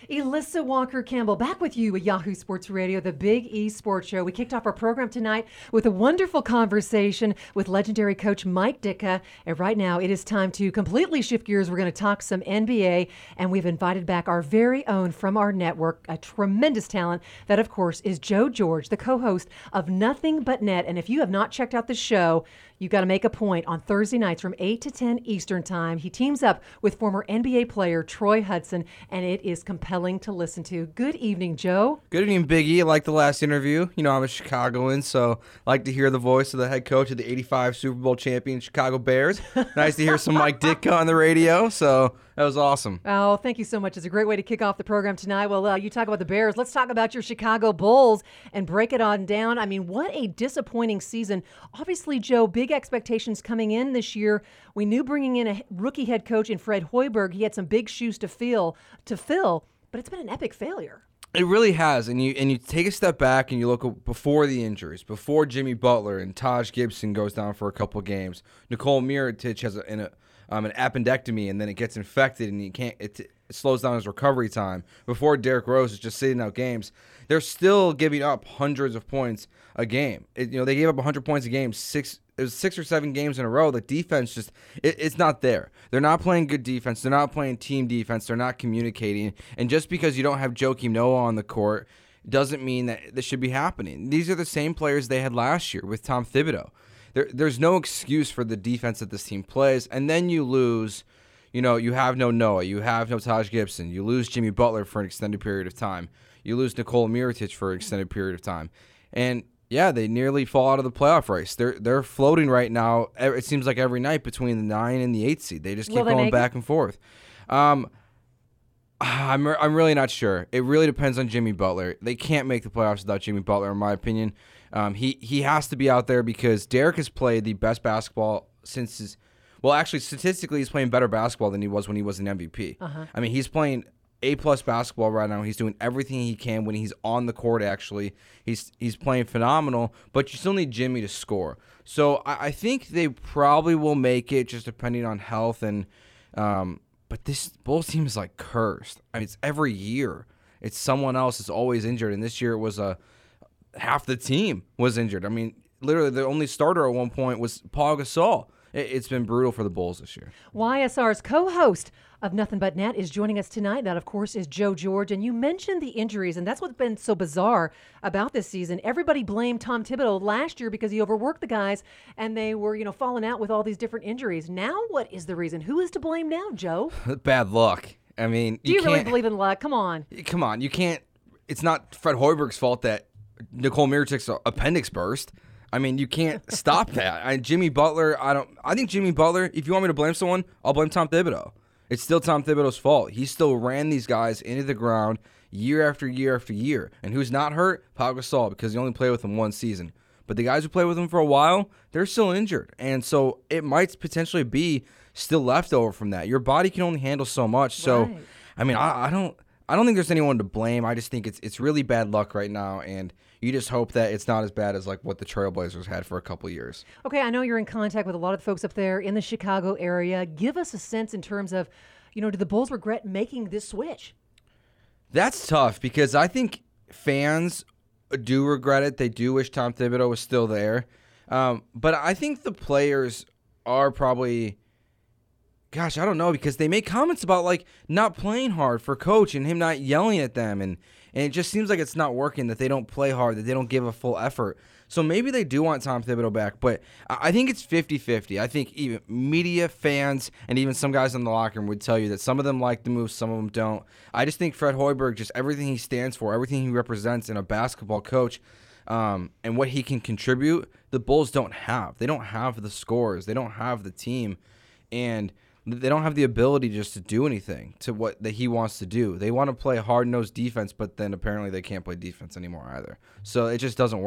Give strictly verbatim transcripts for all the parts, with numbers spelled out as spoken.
Elissa Walker-Campbell back with you at Yahoo Sports Radio, the Big E Sports Show. We kicked off our program tonight with a wonderful conversation with legendary coach Mike Ditka. And right now it is time to completely shift gears. We're going to talk some N B A, and we've invited back our very own from our network, a tremendous talent. That, of course, is Joe George, the co-host of Nothing But Net. And if you have not checked out the show, you've got to make a point on Thursday nights from eight to ten Eastern Time. He teams up with former N B A player Troy Hudson, and it is compelling to listen to. Good evening, Joe. Good evening, Big E. Like the last interview, you know, I'm a Chicagoan, so I like to hear the voice of the head coach of the eighty-five Super Bowl champion Chicago Bears. Nice to hear some Mike Ditka on the radio, so that was awesome. Oh, thank you so much. It's a great way to kick off the program tonight. Well, uh, you talk about the Bears. Let's talk about your Chicago Bulls and break it on down. I mean, what a disappointing season. Obviously, Joe, big expectations coming in this year. We knew bringing in a rookie head coach in Fred Hoiberg, he had some big shoes to fill, to fill, but it's been an epic failure. It really has, and you and you take a step back and you look at before the injuries, before Jimmy Butler and Taj Gibson goes down for a couple of games. Nicole Mirotic has a, an, a, um, an appendectomy, and then it gets infected, and you can't. It, it slows down his recovery time. Before Derrick Rose is just sitting out games, they're still giving up hundreds of points a game. It, you know, they gave up one hundred points a game six. It was six or seven games in a row. The defense just, it, it's not there. They're not playing good defense. They're not playing team defense. They're not communicating. And just because you don't have Joakim Noah on the court doesn't mean that this should be happening. These are the same players they had last year with Tom Thibodeau. There, there's no excuse for the defense that this team plays. And then you lose, you know, you have no Noah. You have no Taj Gibson. You lose Jimmy Butler for an extended period of time. You lose Nicole Mirotic for an extended period of time. And yeah, they nearly fall out of the playoff race. They're they're floating right now. It seems like every night between the nine and the eight seed. They just keep going back it? and forth. Um, I'm I'm really not sure. It really depends on Jimmy Butler. They can't make the playoffs without Jimmy Butler, in my opinion. Um, he he has to be out there because Derek has played the best basketball since his. Well, actually, statistically, he's playing better basketball than he was when he was an M V P. Uh-huh. I mean, he's playing A-plus basketball right now. He's doing everything he can when he's on the court, actually. He's he's playing phenomenal, but you still need Jimmy to score. So I, I think they probably will make it, just depending on health. And um, But this Bulls team is like cursed. I mean, it's every year. It's someone else is always injured, and this year it was a, half the team was injured. I mean, literally the only starter at one point was Paul Gasol. It's been brutal for the Bulls this year. Y S R's co-host of Nothing But Net is joining us tonight. That, of course, is Joe George. And you mentioned the injuries, and that's what's been so bizarre about this season. Everybody blamed Tom Thibodeau last year because he overworked the guys, and they were, you know, falling out with all these different injuries. Now, what is the reason? Who is to blame now, Joe? Bad luck. I mean, do you, you really believe in luck? Come on. Come on. You can't. It's not Fred Hoiberg's fault that Nicole Mirotic's appendix burst. I mean, you can't stop that. I, Jimmy Butler, I don't. I think Jimmy Butler, if you want me to blame someone, I'll blame Tom Thibodeau. It's still Tom Thibodeau's fault. He still ran these guys into the ground year after year after year. And who's not hurt? Pau Gasol, because he only played with him one season. But the guys who played with him for a while, they're still injured. And so it might potentially be still leftover from that. Your body can only handle so much. So, right. I mean, I, I don't I don't think there's anyone to blame. I just think it's it's really bad luck right now. And you just hope that it's not as bad as like what the Trailblazers had for a couple of years. Okay, I know you're in contact with a lot of the folks up there in the Chicago area. Give us a sense in terms of, you know, do the Bulls regret making this switch? That's tough because I think fans do regret it. They do wish Tom Thibodeau was still there. Um, but I think the players are probably, gosh, I don't know, because they make comments about like not playing hard for coach and him not yelling at them. And, and it just seems like it's not working, that they don't play hard, that they don't give a full effort. So maybe they do want Tom Thibodeau back, but I think it's fifty-fifty. I think even media, fans, and even some guys in the locker room would tell you that some of them like the move, some of them don't. I just think Fred Hoiberg, just everything he stands for, everything he represents in a basketball coach, um, and what he can contribute, the Bulls don't have. They don't have the scores. They don't have the team, and they don't have the ability just to do anything to what that he wants to do. They want to play hard-nosed defense, but then apparently they can't play defense anymore either. So it just doesn't work.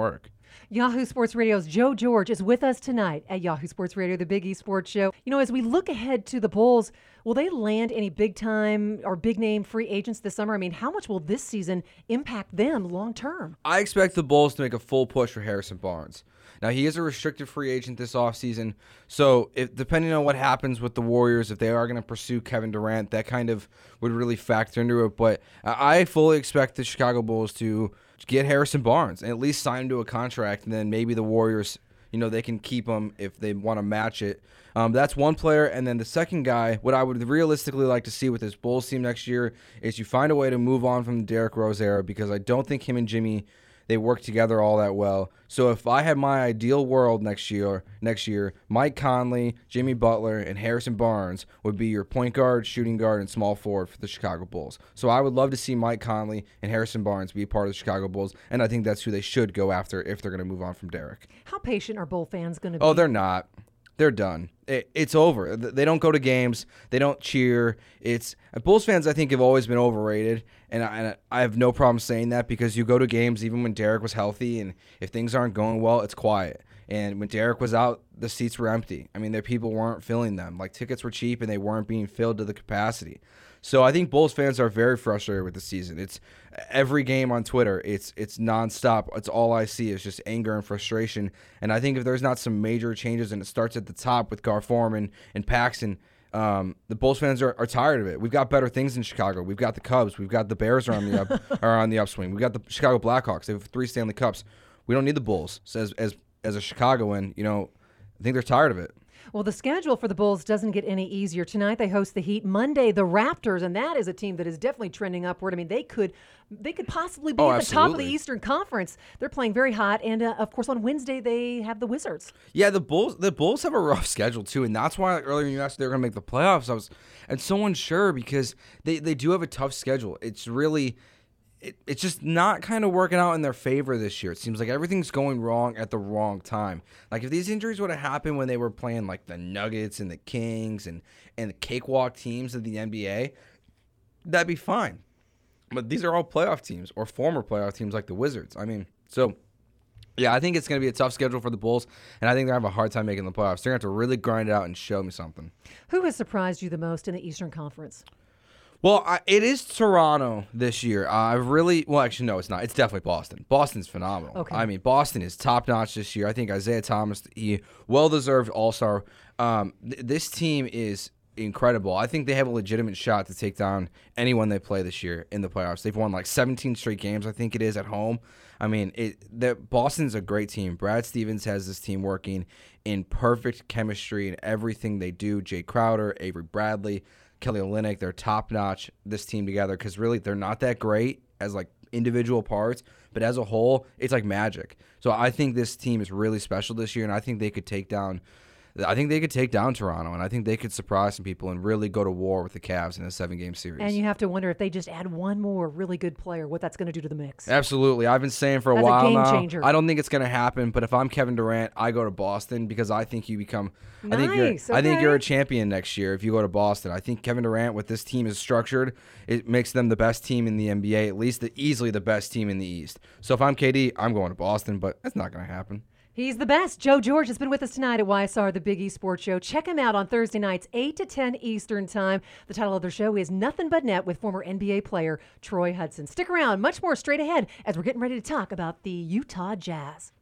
Yahoo Sports Radio's Joe George is with us tonight at Yahoo Sports Radio, the Big E Sports Show. You know, as we look ahead to the Bulls, will they land any big-time or big-name free agents this summer? I mean, how much will this season impact them long-term? I expect the Bulls to make a full push for Harrison Barnes. Now, he is a restricted free agent this offseason, so if, depending on what happens with the Warriors, if they are going to pursue Kevin Durant, that kind of would really factor into it. But I fully expect the Chicago Bulls to get Harrison Barnes and at least sign him to a contract, and then maybe the Warriors, you know, they can keep him if they want to match it. Um, that's one player. And then the second guy, what I would realistically like to see with this Bulls team next year is you find a way to move on from the Derrick Rose era, because I don't think him and Jimmy, they work together all that well. So if I had my ideal world next year, next year, Mike Conley, Jimmy Butler, and Harrison Barnes would be your point guard, shooting guard, and small forward for the Chicago Bulls. So I would love to see Mike Conley and Harrison Barnes be a part of the Chicago Bulls, and I think that's who they should go after if they're going to move on from Derrick. How patient are Bull fans going to be? Oh, they're not. They're done. It, it's over. They don't go to games. They don't cheer. It's Bulls fans, I think, have always been overrated, and I, and I have no problem saying that, because you go to games even when Derrick was healthy, and if things aren't going well, it's quiet. And when Derrick was out, the seats were empty. I mean, their people weren't filling them. Like, tickets were cheap, and they weren't being filled to the capacity. So I think Bulls fans are very frustrated with the season. It's every game on Twitter. It's it's nonstop. It's all I see is just anger and frustration. And I think if there's not some major changes, and it starts at the top with Gar Forman and Paxson, um, the Bulls fans are, are tired of it. We've got better things in Chicago. We've got the Cubs. We've got the Bears are on the up, are on the upswing. We've got the Chicago Blackhawks. They have three Stanley Cups. We don't need the Bulls. So as as as a Chicagoan, you know, I think they're tired of it. Well, the schedule for the Bulls doesn't get any easier. Tonight they host the Heat. Monday, the Raptors, and that is a team that is definitely trending upward. I mean, they could they could possibly be Oh, at the top of the absolutely. Eastern Conference. They're playing very hot. And, uh, of course, on Wednesday they have the Wizards. Yeah, the Bulls the Bulls have a rough schedule too, and that's why, like, earlier when you asked if they were going to make the playoffs, I was and so unsure, because they, they do have a tough schedule. It's really it, it's just not kind of working out in their favor this year. It seems like everything's going wrong at the wrong time. Like, if these injuries would have happened when they were playing like the Nuggets and the Kings and and the cakewalk teams of the N B A, that'd be fine. But these are all playoff teams or former playoff teams like the Wizards. I mean, so yeah, I think it's going to be a tough schedule for the Bulls, and I think they have a hard time making the playoffs. They're going to have to really grind it out and show me something. Who has surprised you the most in the Eastern Conference? Well, I, it is Toronto this year. Uh, I really, well, actually, no, it's not. It's definitely Boston. Boston's phenomenal. Okay. I mean, Boston is top notch this year. I think Isaiah Thomas, he well deserved All Star. Um, th- this team is incredible. I think they have a legitimate shot to take down anyone they play this year in the playoffs. They've won like seventeen straight games, I think it is, at home. I mean, it. The, Boston's a great team. Brad Stevens has this team working in perfect chemistry in everything they do. Jay Crowder, Avery Bradley, Kelly Olynyk, they're top-notch, this team together, because really they're not that great as like individual parts, but as a whole, it's like magic. So I think this team is really special this year, and I think they could take down I think they could take down Toronto, and I think they could surprise some people and really go to war with the Cavs in a seven-game series. And you have to wonder if they just add one more really good player, what that's going to do to the mix. Absolutely. I've been saying for a That's a while game now, changer. I don't think it's going to happen, but if I'm Kevin Durant, I go to Boston, because I think you become I think you're Nice, I think you're a okay. champion next year if you go to Boston. I think Kevin Durant, with this team is structured, it makes them the best team in the N B A, at least the, easily the best team in the East. So if I'm K D, I'm going to Boston, but that's not going to happen. He's the best. Joe George has been with us tonight at Y S R, the Big E Sports Show. Check him out on Thursday nights, eight to ten Eastern Time. The title of their show is Nothing But Net with former N B A player Troy Hudson. Stick around. Much more straight ahead as we're getting ready to talk about the Utah Jazz.